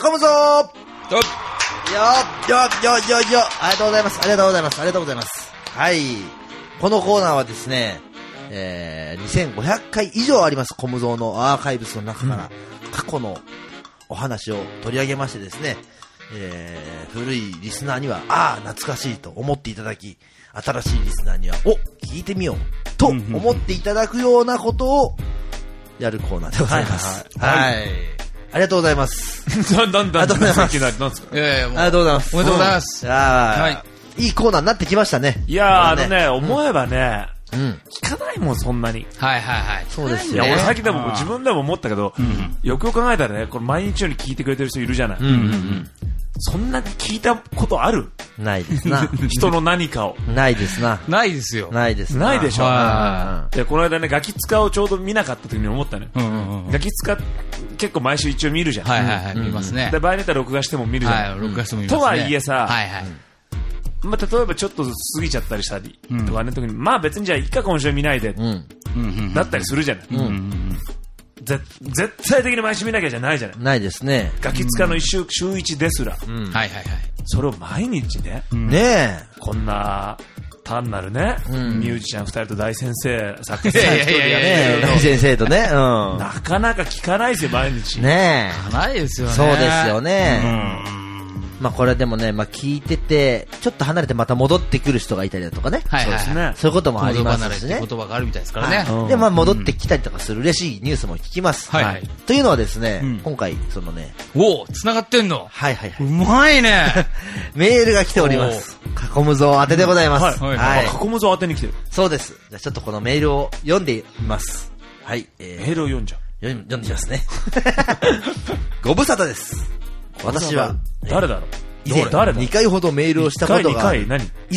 囲むぞー。よありがとうございます。ありがとうございます。ありがとうございます。はい。このコーナーはですね、2500回以上ありますコムゾーのアーカイブスの中から過去のお話を取り上げましてですね、古いリスナーには懐かしいと思っていただき、新しいリスナーには聞いてみようと思っていただくようなことをやるコーナーでございます。はい。ありがとうございます。 ありがとうございます。 ありがとうございます。 おめでとうございます。 はい。いいコーナーになってきましたね。 いや思えばね、聞かないもん、そんなに。 はいはいはい。 そうですよ。 いや、俺最近でも自分でも思ったけど、よくよく考えたらね、これ毎日ように聞いてくれてる人いるじゃない。そんなに聞いたことある？ ないですな。 人の何かを。 ないですな。 ないですよ。 ないですな。 ないでしょ。で、この間ね、ガキ使をちょうど見なかった時に思ったね。ガキ使結構毎週一応見るじゃん。 はいはいはい、見ますね。 で、場合によっては録画しても見るじゃん。 はい、録画しても見ますね。 とはいえさ、 はいはい。 まあ、例えばちょっと過ぎちゃったりしたりとかね、特に、まあ別にじゃあ一回今週見ないで、だったりするじゃない。絶対的に毎週見なきゃじゃないじゃない。 ないですね。 ガキ使の週1ですら。 はいはいはい。それを毎日ね。 ねえ。 こんな、単なるね、ミュージシャン2人と大先生、作家さん1人でやってる大先生とね。 なかなか聞かないですよ、毎日。 ねえ。ないですよね。 そうですよね。まあこれでもね、まあ聞いてて、ちょっと離れてまた戻ってくる人がいたりだとかね。 はいはいはい。 そういうこともありますしね。 言葉があるみたいですからね。 で、まあ戻ってきたりとかする嬉しいニュースも聞きます。 はい。 というのはですね、今回、そのね。 繋がってんの？ はいはいはい。 うまいね。 メールが来ております。囲むぞ当てでございます。 はい。囲むぞ当てに来てる。 そうです。じゃあちょっとこのメールを読んでみます。はい。 メールを読んじゃう。 読んでみますね。ご無沙汰です。私は。 誰だろう？ 以前2回ほどメールをしたことがある。以前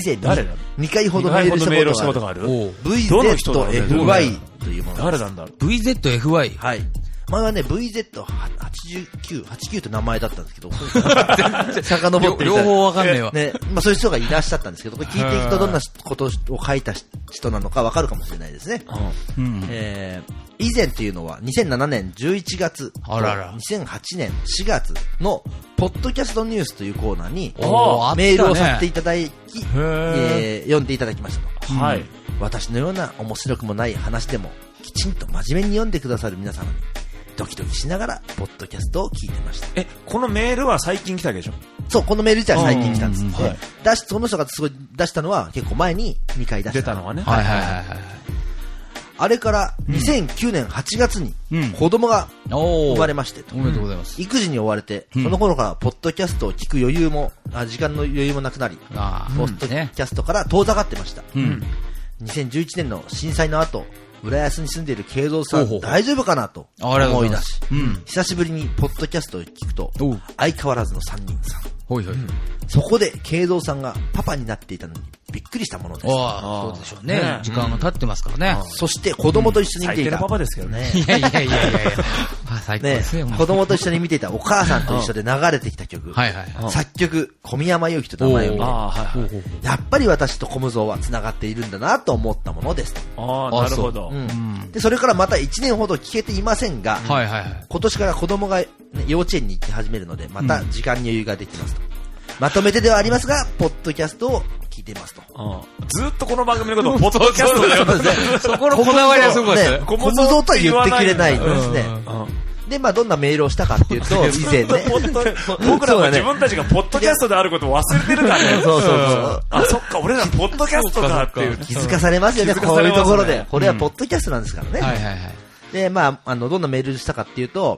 2回ほどメールしたことがある。VZFY というもの。 誰なんだろう？ VZFY。 はい。前はね、VZ89 と名前だったんですけど、遡って両方わかんねえわ。 ね、まあそういう人がいらっしゃったんですけど、これ聞いていくとどんなことを書いた人なのかわかるかもしれないですね。以前というのは2007年11月と2008年4月のポッドキャストニュースというコーナーにメールをさせていただき、読んでいただきましたと。 はい。 私のような面白くもない話でもきちんと真面目に読んでくださる皆様にドキドキしながらポッドキャストを聞いてました。 このメールは最近来たわけでしょ？ そう、このメール自体は最近来たんです。その人がすごい出したのは結構前に2回出した。 出たのはね。 はいはいはいはい。 あれから2009年8月に子供が生まれましてと。 おめでとうございます。 育児に追われて、その頃からポッドキャストを聞く余裕も、時間の余裕もなくなり、ポッドキャストから遠ざかってました。2011年の震災の後、浦安に住んでいる慶三さん、大丈夫かなと思い出し、久しぶりにポッドキャストを聞くと、相変わらずの3人さん。そこで慶三さんがパパになっていたのにびっくりしたものです。 そうでしょうね。時間が経ってますからね。 そして子供と一緒に見ていた。 最低なパパですけどね。 いやいやいやいやいや。最高ですね。 子供と一緒に見ていたお母さんと一緒で流れてきた曲。作曲、小宮山由紀と名前を見て、やっぱり私とコムゾーは繋がっているんだなと思ったものです。 なるほど。 で、それからまた1年ほど聞けていませんが、今年から子供が幼稚園に行き始めるので、また時間に余裕ができますと。まとめてではありますが、ポッドキャストを聞いていますと。 ずっとこの番組のことをポッドキャストだよ。 そこのこだわりはすごいですね。 コムゾーとは言ってくれないんですね。で、まあどんなメールをしたかっていうと、以前ね。 僕らは自分たちがポッドキャストであることを忘れてるからね。 そう。 そっか、俺らポッドキャストかっていう。 気づかされますよね、こういうところで。これはポッドキャストなんですからね。で、まあ、どんなメールしたかっていうと、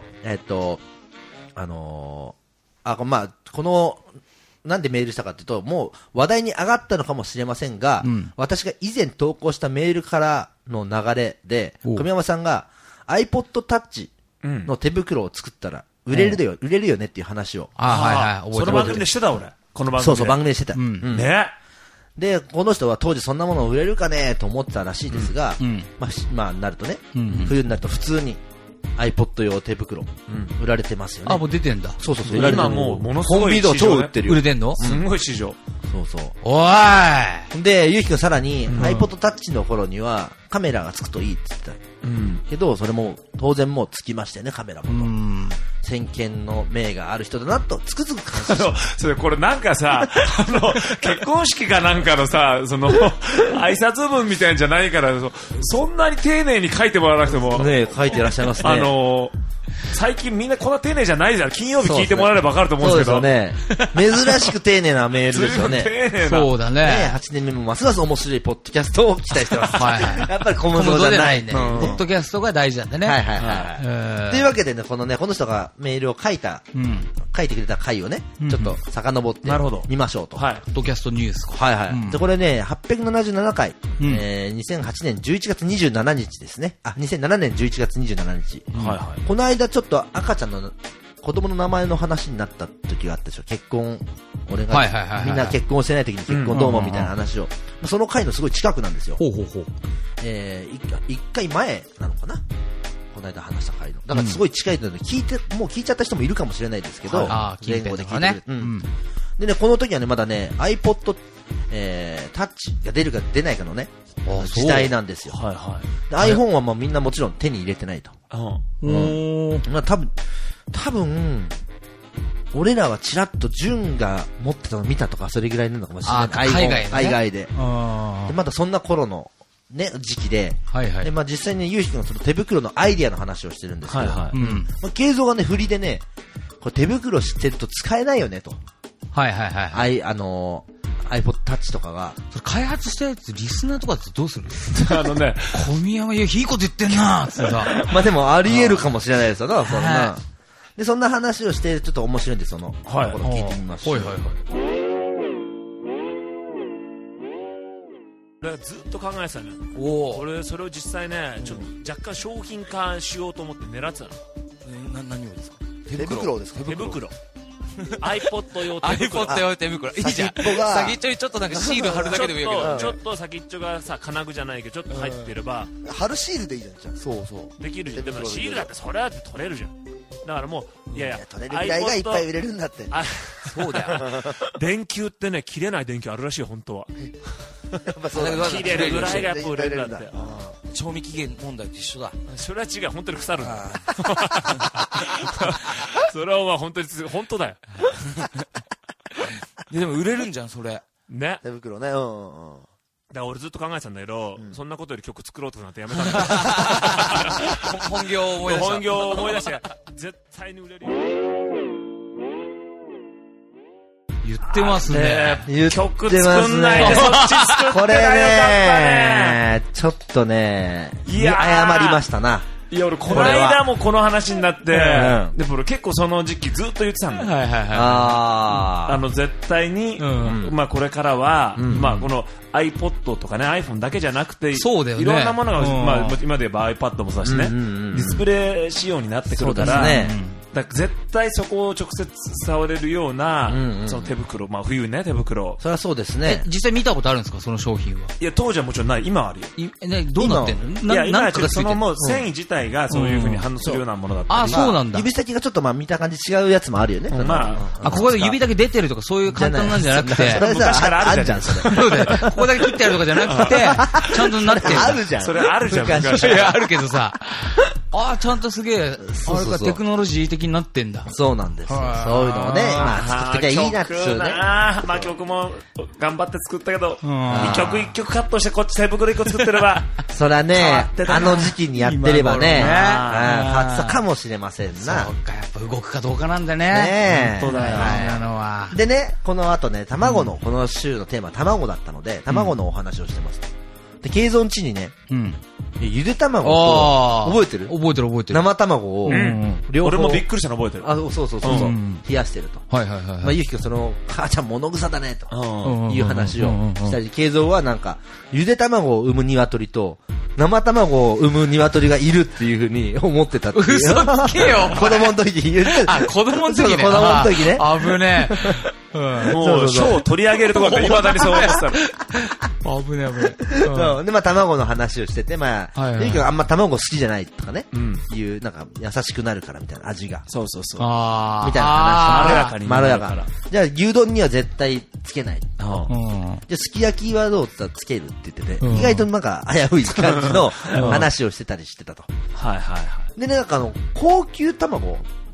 まあ、なんでメールしたかっていうと、もう話題に上がったのかもしれませんが、私が以前投稿したメールからの流れで、小宮山さんが iPod Touch の手袋を作ったら売れるよねっていう話を。 その番組でしてた俺。この番組で。 そう、番組でしてた。 ね。 で、この人は当時そんなもの売れるかねと思ってたらしいですが、まあ、なるとね、冬になると普通に iPod 用手袋、売られてますよね。 もう出てんだ。 そう。 今もうものすごい市場。超売ってるよ。 売れてんの？ すんごい市場。 そう。 おーい。 で、ゆうきくんさらに iPod Touch の頃にはカメラがつくといいって言ってた。けど、それも当然もうつきましたよね、カメラも。 先見の明がある人だなとつくづく感じました。 それこれなんかさ、結婚式かなんかのさ、その挨拶文みたいなんじゃないから、そんなに丁寧に書いてもらわなくてもね、書いていらっしゃいますね。 最近みんなこんな丁寧じゃないじゃん。金曜日聞いてもらえれば分かると思うんですけど。 そうですよね。珍しく丁寧なメールですよね。 丁寧な。 そうだね。 8年目もますます面白いポッドキャストを期待してます。 はいはい。 やっぱり小物じゃないね。 ポッドキャストが大事なんでね。 はいはいはい。というわけでね、この人がメールを書いてくれた回をね、ちょっと遡ってみましょうと。 はい。ポッドキャストニュース。 はいはい。で、これね、877回、2008年11月27日ですね。2007年11月27日。はいはい。この間ちょっと赤ちゃんの子供の名前の話になった時があったでしょ。結婚、俺がみんな結婚してない時に結婚どうもみたいな話を、その回のすごい近くなんですよ。 ほうほうほう。 一回前なのかな、この間話した回の。だからすごい近いのでもう聞いちゃった人もいるかもしれないですけど、前後で聞いてくれる。でね、この時はね、まだね、iPod、タッチが出るか出ないかのね、時代なんですよ。はいはい。iPhone はみんなもちろん手に入れてないと。まあ多分、俺らはチラッと純が持ってたの見たとか、それぐらいなのかもしれない。海外で。で、まだそんな頃の、ね、時期で、で、まあ実際にゆうひくんのその手袋のアイディアの話をしてるんですけど、慶三がね、振りでね、これ手袋してると使えないよね、と。 はいはいはい。 iPod Touch とかが。 それ開発したやつ、リスナーとかってどうする？小宮山、いいこと言ってんなーってさ。 まあでもあり得るかもしれないですよな、そんな。で、そんな話をしてちょっと面白いんで、その、ところ聞いてみましょう。はいはいはい。 俺はずっと考えてたね。俺それを実際ね、ちょっと若干商品化しようと思って狙ってたの。 何をですか？ 手袋ですか？ 手袋。iPod 用手袋。 iPod 用手袋。いいじゃん。先っちょにちょっとなんかシール貼るだけでもいいけど。 ちょっと先っちょがさ、金具じゃないけど、ちょっと入ってれば。 貼るシールでいいじゃん、 そうそう。 できるじゃん。でもシールだってそれだって取れるじゃん。だからもう、いや取れるぐらいがいっぱい売れるんだって。 そうだよ。電球ってね、切れない電球あるらしいよ、本当は。切れるぐらいがやっぱ売れるんだって。 賞味期限問題と一緒だ。 それは違う、本当に腐るんだ。それはまあ本当だよ。 でも売れるんじゃん、それ。 ね。 手袋ね、 だから俺ずっと考えてたんだけど、そんなことより曲作ろうとなんてやめたんだ。 本業を思い出した。 本業を思い出して、絶対に売れるよ。 言ってますね。 曲作んないでそっち作ってこれね、ちょっとね、謝りましたな。 いや俺この間もこの話になって、で俺結構その時期ずっと言ってたんだよ。はいはいはい。絶対に、まあこれからは、まあこの iPod とかね iPhone だけじゃなくて、 そうだよね。 いろんなものが、まあ今で言えば iPad もそうだしね、ディスプレイ仕様になってくるから、だから絶対そこを直接触れるような、その手袋、まあ冬ね手袋。 そりゃそうですね。 実際見たことあるんですか、その商品は？ いや当時はもちろんない。今はあるよ。 どうなってんの？ いや今はそのもう繊維自体がそういう風に反応するようなものだったり。 あ、そうなんだ。 指先がちょっとまあ見た感じ違うやつもあるよね。 まあ、ここで指だけ出てるとかそういう簡単なんじゃなくて、 昔からあるじゃん。 そうだよ。ここだけ切ってあるとかじゃなくて、ちゃんとなってる。 あるじゃん。 それあるじゃん。昔いやあるけどさ。ちゃんとすげえ、あれかテクノロジー的になってんだ。 そうなんですよ。そういうのをね、まあ作ってきゃいいなっていうね。 まあ曲も頑張って作ったけど、一曲一曲カットしてこっち手袋一個作ってれば。 そりゃね、あの時期にやってればね、買ってたかもしれませんな。 そうか、やっぱ動くかどうかなんだね。 ねえ。 本当だよ。 でね、この後ね、卵の、この週のテーマは卵だったので、卵のお話をしてます。で、慶三家にね、ゆで卵と、覚えてる？ 覚えてる覚えてる。 生卵を、 俺もびっくりしたの覚えてる。 そう。冷やしてると。 はいはいはい。 まあ、ゆうきくんその、母ちゃん物臭だね、という話をしたり、慶三はなんか、ゆで卵を産む鶏と、生卵を産む鶏がいるっていうふうに思ってたっていう。 嘘つけよ子供の時に言ってた。 子供の時ね。 子供の時ね。 危ねえ。もう、賞を取り上げるところで未だにそう思ってたの。危ねえ。で、まあ、卵の話をしてて、まあ、ゆうきくんあんま卵好きじゃないとかね。いう、なんか、優しくなるからみたいな味が。 そう。 みたいな話。 まろやかに。 まろやか。じゃあ、牛丼には絶対つけない。じゃあ、すき焼きはどうって言ったらつけるって言ってて、意外となんか、危うい感じの話をしてたりしてたと。 はいはいはい。 でね、なんか高級卵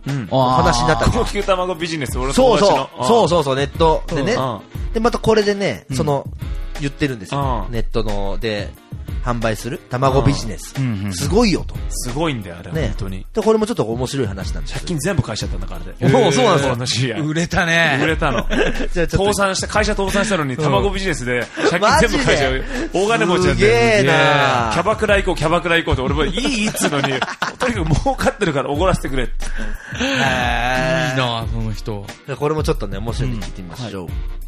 話になった高級卵ビジネス、俺のそう友達の。 そう、ネットでね。で、またこれでね、言ってるんですよ。ネットので販売する卵ビジネス。すごいよと。 すごいんだよ、あれ。本当に。 で、これもちょっと面白い話なんですよ。 借金全部返しちゃったんだからで。 そうなんですよ。 売れたね。 売れたの。倒産して、会社倒産したのに卵ビジネスで借金全部返しちゃう。大金持ちなんで。 すげえな。 キャバクラ行こうって、俺もいいっつうのに、とにかく儲かってるからおごらせてくれって。 いいな、その人。 これもちょっとね、面白いんで聞いてみましょう。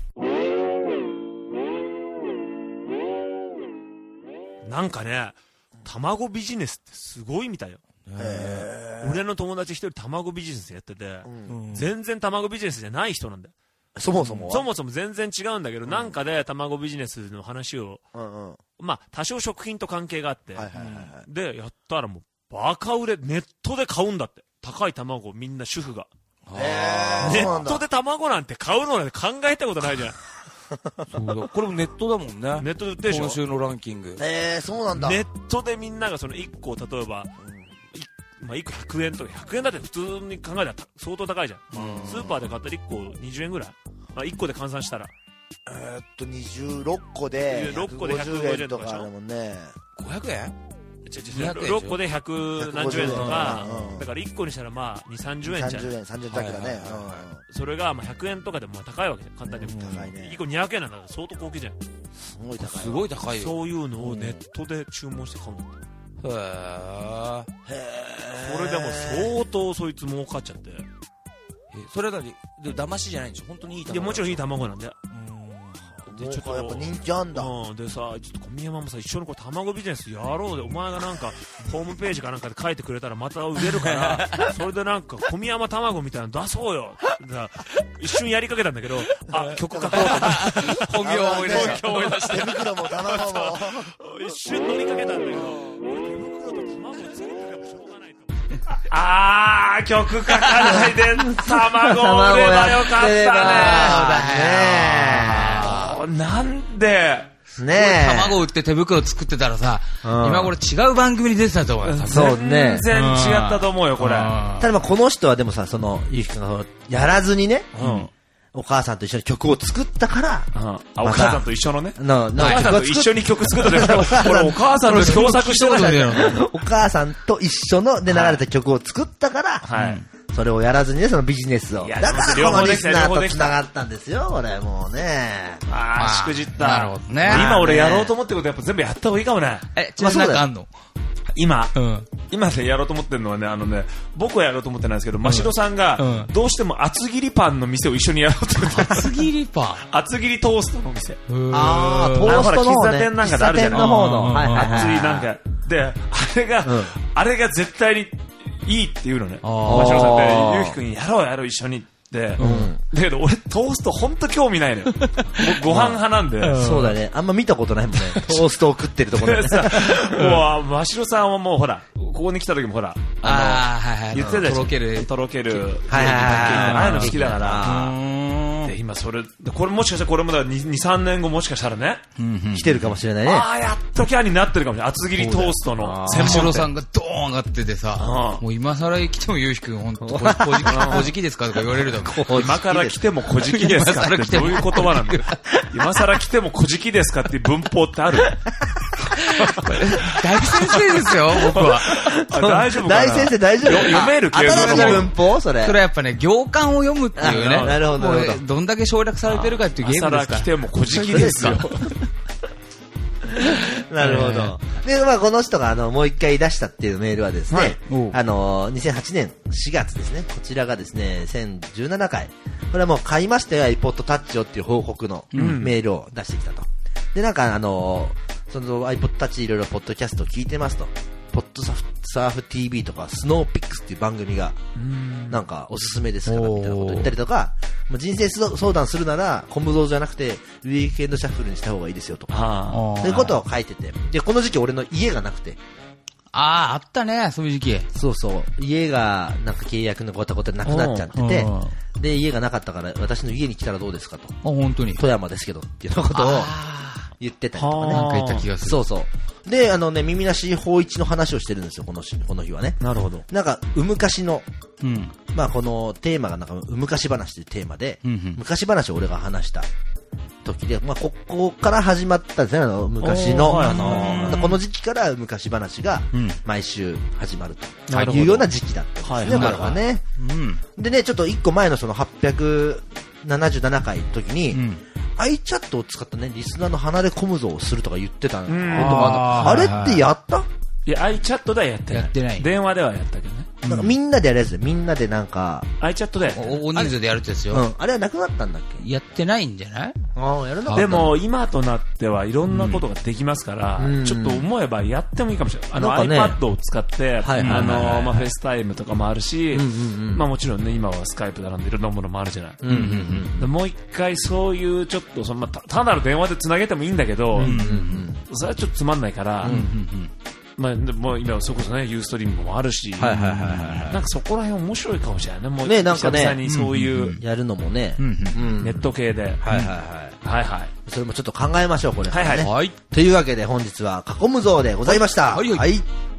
なんかね、卵ビジネスってすごいみたいよ。俺の友達一人卵ビジネスやってて、全然卵ビジネスじゃない人なんだよ。 そもそも全然違うんだけど、なんかで卵ビジネスの話を、まあ多少食品と関係があって、でやったらもうバカ売れ、ネットで買うんだって。高い卵をみんな主婦が。ネットで卵なんて買うのなんて考えたことないじゃん。 そうだ、これもネットだもんね。 ネットで売ってるでしょ、 今週のランキング。 そうなんだ。 ネットでみんながその1個、例えば、まあ、1個100円とか、100円だって普通に考えたら相当高いじゃん。スーパーで買ったら1個20円ぐらい、まあ、1個で換算したら。 26個で150円とかだもんね。 500円 6個で100何十円とか、だから1個にしたらまあ2、30円じゃん。 30円だけだね。 それがまあ100円とかでもまあ高いわけで、簡単に言うと。1個200円なんだから相当高級じゃん。 すごい高いよ。 そういうのをネットで注文して買うんだって。それでも相当そいつ儲かっちゃって。 それは騙しじゃないんでしょ、本当にいい卵。 もちろんいい卵なんだよ。 でちょっとやっぱ人気あんだ。 でさ、ちょっと小宮山もさ、一緒にこう卵ビジネスやろうで、お前がなんかホームページかなんかで書いてくれたらまた売れるからそれでなんか小宮山卵みたいなの出そうよ一瞬やりかけたんだけど、曲書こうと思って本業を思い出した。 手袋も卵も一瞬乗りかけたんだけど、手袋と卵作ってでもしょうがないと。曲書かないで卵売ればよかったね。なんでねえ、卵売って手袋作ってたらさ、今これ違う番組に出てたと思うよ。 そうね。 全然違ったと思うよ、これ。 ただまあこの人はでもさ、ゆうきくんがやらずにね、お母さんと一緒に曲を作ったから、 お母さんと一緒のね。 お母さんと一緒に曲作ったじゃん。これお母さんと共作してたじゃん。 お母さんと一緒ので流れた曲を作ったから、それをやらずにね、そのビジネスを。だからこのリスナーと繋がったんですよ、これもうね。 しくじった。 なるほどね。 今俺やろうと思ってることやっぱ全部やった方がいいかもね。 ちなみになんかあんの？ 今でやろうと思ってるのはね、僕はやろうと思ってないんですけど、真城さんがどうしても厚切りパンの店を一緒にやろうと思って厚切りパン厚切りトーストの店。 トーストの喫茶店なんかであるじゃない。 喫茶店の方の厚いなんかで、あれが絶対にいいって言うのね。真城さんってゆうきくんやろう一緒にって。だけど俺トーストほんと興味ないのよ。僕ご飯派なんで。 そうだね。あんま見たことないもんね。トーストを食ってるところで。 もう真城さんはもうほら、ここに来た時もほら、言ってたじゃん。とろける。ああいうの好きだから。で今それこれもしかしたらこれもだ2、3年後もしかしたらね、 来てるかもしれないね。 やっとキャになってるかもしれない。厚切りトーストの専門店。真城さんがドーン上がっててさ、もう今更来てもゆうひくん本当小じきですかとか言われるだろ。 今から来ても小じきですかってどういう言葉なんだよ。今更来ても小じきですかっていう文法ってある？ 大先生ですよ、僕は。 大丈夫かな？ 大先生大丈夫？ 読める系の新しい文法それ。 それはやっぱね、行間を読むっていうね。 なるほど。 どんだけ省略されてるかっていうゲームですから。 今更来ても小じきですよ。 なるほど。で、まあこの人がもう一回出したっていうメールはですね、2008年4月ですね。こちらがですね、1017回。これはもう買いましたよ、iPod Touch をっていう報告のメールを出してきたと。で、なんかその iPod Touch いろいろポッドキャスト聞いてますと。ポッドサーフ TV とかスノーピックスっていう番組がなんかおすすめですからみたいなこと言ったりとか、人生相談するならコムドーじゃなくてウィークエンドシャッフルにした方がいいですよとか、そういうことを書いてて、でこの時期俺の家がなくて、 あったね、そういう時期。 そうそう、家がなんか契約のごたごたなくなっちゃってて、で家がなかったから私の家に来たらどうですかと。 本当に。 富山ですけどっていうことを言ってたりとかね。 なんか言った気がする。 そうそう。で、耳なし法一の話をしてるんですよ、この日はね。 なるほど。 なんか、昔の、まあこのテーマがなんか、昔話というテーマで、昔話を俺が話した時で、まあここから始まったんですね、昔の、この時期から昔話が毎週始まるというような時期だったんですね、これはね。でね、ちょっと一個前のその877回の時に、iChat を使ったね、リスナーの離れ込むぞをするとか言ってたんだけど、あれってやった？ いや、iChat ではやってない。電話ではやったけどね。 なんかみんなでやるやつで、みんなでなんか、 iChat で大人数でやるってやつよ。 あれはなくなったんだっけ？ やってないんじゃない？ やるの？ でも、今となってはいろんなことができますから、ちょっと思えばやってもいいかもしれない。iPad を使って、フェイスタイムとかもあるし、まあもちろんね、今はスカイプだなんでいろんなものもあるじゃない。もう一回そういうちょっと、ただの電話で繋げてもいいんだけど、それはちょっとつまんないから、まあ、もう今それこそね、ユーストリームもあるし、なんかそこら辺面白いかもしれないね。もう、 なんかね、 久々にそういう、 やるのもね、 ネット系で。 それもちょっと考えましょう、これ。 はい。 というわけで本日は、囲むぞでございました。はい。